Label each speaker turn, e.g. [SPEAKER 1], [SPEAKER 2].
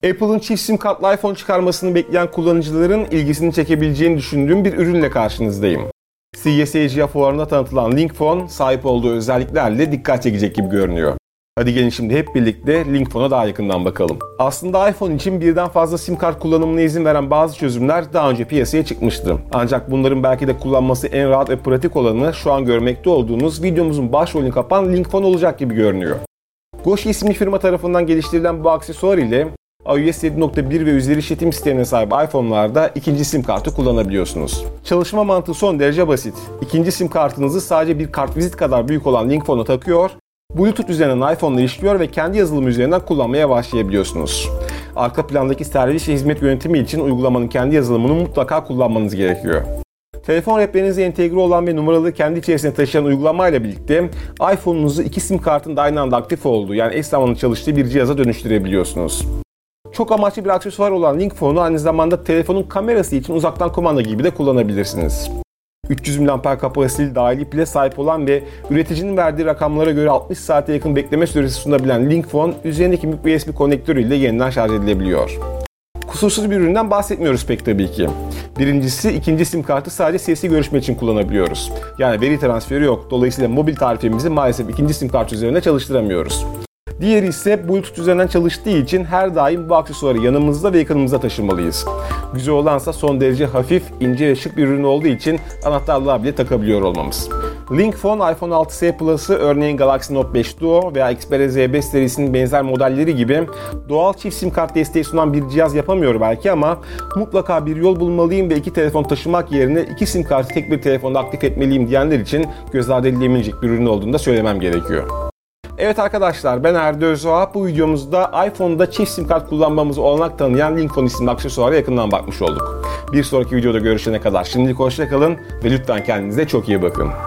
[SPEAKER 1] Apple'ın çift sim kartlı iPhone çıkarmasını bekleyen kullanıcıların ilgisini çekebileceğini düşündüğüm bir ürünle karşınızdayım. CES Asia fuarında tanıtılan Linkphone sahip olduğu özelliklerle dikkat çekecek gibi görünüyor. Hadi gelin şimdi hep birlikte Linkphone'a daha yakından bakalım. Aslında iPhone için birden fazla sim kart kullanımına izin veren bazı çözümler daha önce piyasaya çıkmıştı. Ancak bunların belki de kullanması en rahat ve pratik olanı şu an görmekte olduğunuz videomuzun başrolünü kapan Linkphone olacak gibi görünüyor. Goshi isimli firma tarafından geliştirilen bu aksesuar ile iOS 7.1 ve üzeri işletim sistemine sahip iPhone'larda ikinci sim kartı kullanabiliyorsunuz. Çalışma mantığı son derece basit. İkinci sim kartınızı sadece bir kartvizit kadar büyük olan Linkphone'a takıyor, Bluetooth üzerinden iPhone'la işliyor ve kendi yazılımı üzerinden kullanmaya başlayabiliyorsunuz. Arka plandaki servis ve hizmet yönetimi için uygulamanın kendi yazılımını mutlaka kullanmanız gerekiyor. Telefon rehberinize entegre olan ve numaraları kendi içerisine taşıyan uygulamayla birlikte iPhone'unuzu iki sim kartın da aynı anda aktif olduğu, yani eş zamanlı çalıştığı bir cihaza dönüştürebiliyorsunuz. Çok amaçlı bir aksesuar olan Linkphone'u aynı zamanda telefonun kamerası için uzaktan kumanda gibi de kullanabilirsiniz. 300 mAh kapasiteli dahili pile sahip olan ve üreticinin verdiği rakamlara göre 60 saate yakın bekleme süresi sunabilen Linkphone, üzerindeki micro USB konnektörüyle yeniden şarj edilebiliyor. Kusursuz bir üründen bahsetmiyoruz pek tabii ki. Birincisi, ikinci sim kartı sadece sesli görüşme için kullanabiliyoruz. Yani veri transferi yok. Dolayısıyla mobil tarifemizi maalesef ikinci sim kartı üzerinde çalıştıramıyoruz. Diğeri ise Bluetooth üzerinden çalıştığı için her daim bu aksesuarı yanımızda ve yakınımızda taşımalıyız. Güzel olansa son derece hafif, ince ve şık bir ürün olduğu için anahtarlığa bile takabiliyor olmamız. Linkphone, iPhone 6s Plus'ı örneğin Galaxy Note 5 Duo veya Xperia Z5 serisinin benzer modelleri gibi doğal çift sim kart desteği sunan bir cihaz yapamıyor belki ama mutlaka bir yol bulmalıyım ve iki telefon taşımak yerine iki sim kartı tek bir telefonda aktif etmeliyim diyenler için göz ardı edilemeyecek bir ürün olduğunu da söylemem gerekiyor. Evet arkadaşlar, ben Erdi Özoğa. Bu videomuzda iPhone'da çift sim kart kullanmamızı olanak tanıyan Linkphone isimli aksesuara yakından bakmış olduk. Bir sonraki videoda görüşene kadar şimdilik hoşça kalın ve lütfen kendinize çok iyi bakın.